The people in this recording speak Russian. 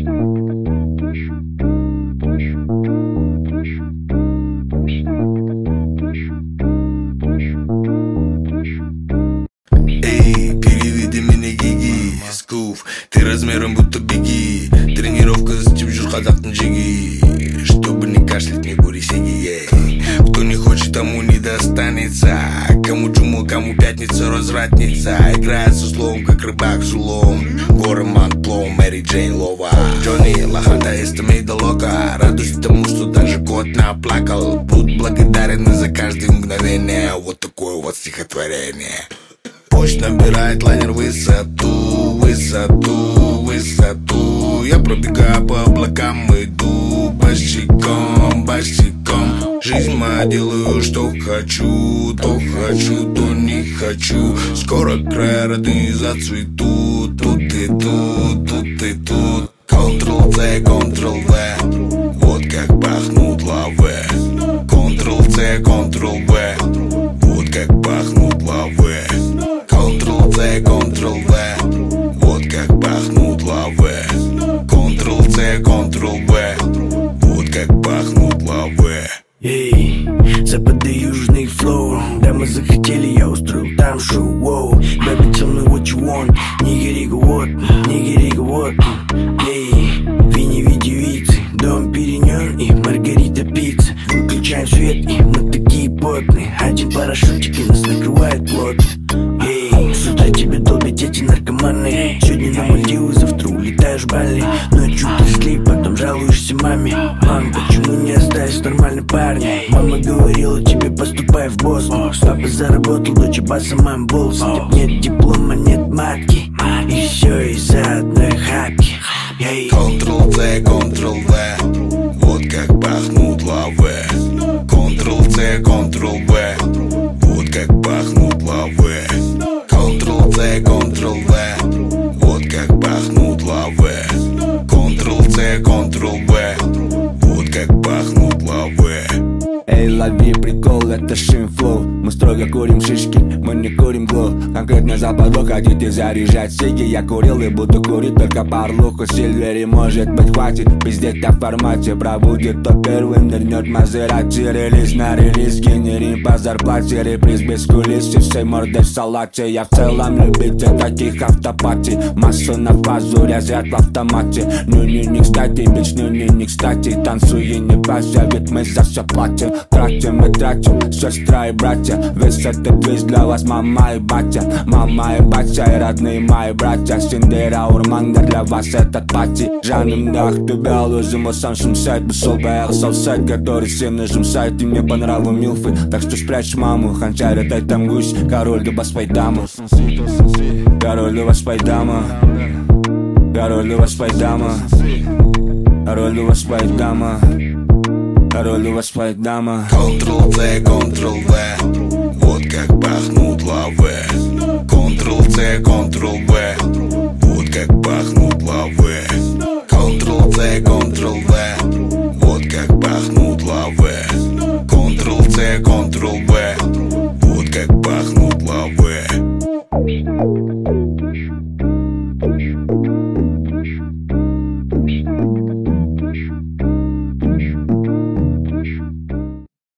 Эй, переведи меня гиги, скуф, ты размером будто беги. Тренировка затем жур казахтын жеги, чтобы не кашлять, не кури сиги. Кто не хочет, тому не достанется. Кому чуму, кому пятница, развратница. Играет со словом, как рыбак с улом. Горы Монплоу, Мэри Джейн Лова. Джонни Лоханда из Томейдолока. Радуюсь тому, что даже кот наплакал. Будь благодарен за каждое мгновение. Вот такое вот стихотворение. Почт набирает лайнер высоту, высоту, высоту. Я пробегаю по облакам, иду босиком, босиком. Жизнь моя, делаю, что хочу, то не хочу. Скоро края родные зацветут. Тут и тут, тут и тут. Ctrl-C, Ctrl-V. Вот как пахнут лавы. Ctrl-C, Ctrl-V. Вот как пахнут лавы. Ctrl-C, Ctrl-V. Вот как пахнут лавы. Ctrl-C, Ctrl-V. Вот как пахнут лавы. Эй, запады южный флоу. Да мы захотели, я устроил там шоу. Воу, baby, tell me what you want. Нигерига вот, нигерига вот. Эй, вини девицы, дом Периньон и Маргарита пицца. Выключаем свет и мы такие потные. Один парашютик и нас накрывает плотно. Эй, с утра тебя долбят эти наркоманы. Сегодня на Мальдивы, завтра улетаешь в Бали. Ночью ты слип, потом жалуешься маме. Мам, почему не оставишь нормальный парня? Мама говорила тебе, поступай в Бостон. Папа заработал, дочь баса, мам болс. Нет диплома, нет матки. И все из-за одной хапки. Ctrl-C, Ctrl-V. Вот как пахнут лавы. Ctrl-C, Ctrl-V. Вот как пахнут лавы. Ctrl-C, Ctrl-V. Вот как пахнут лавы. Ctrl-C, Ctrl-V. Вот как пахнут лавы. Эй, лови прикол, это Шинфлоу. Мы строго курим шишки, мы не курим гло. Конкретно запад вы хотите заряжать сиги. Я курил и буду курить только парлуху. Сильвери, может быть, хватит пиздеть о формате. Пробудет, то первым нырнет Мазерати. Релиз на релиз, генерим по зарплате. Реприз без кулис и всей мордой в салате. Я в целом любитель таких автопатий. Массу на фазу, разряд в автомате. Не кстати, бич, не кстати. Танцуй и не парься, ведь мы за все платим. Тратим и тратим, сестра и братья. Весь этот движ для вас мама и батя. Мама и батя и родные мои братья. Синдера, Урманда, для вас этот пати. Жаным нах, тебя лузим, сам шумсайт. Бысол баял салсайт, который сильно жумсайт. И мне по нраву милфы, так что спрячь маму. Ханчарь, дай там гусь, король дуба спайдама. Король дуба спайдама. Король дуба спайдама. Король дуба спайдама. Король дуба спайдама. Ctrl-C, Ctrl-V. Вот как пахнут лавы. Ctrl-C, Ctrl-V. Вот как пахнут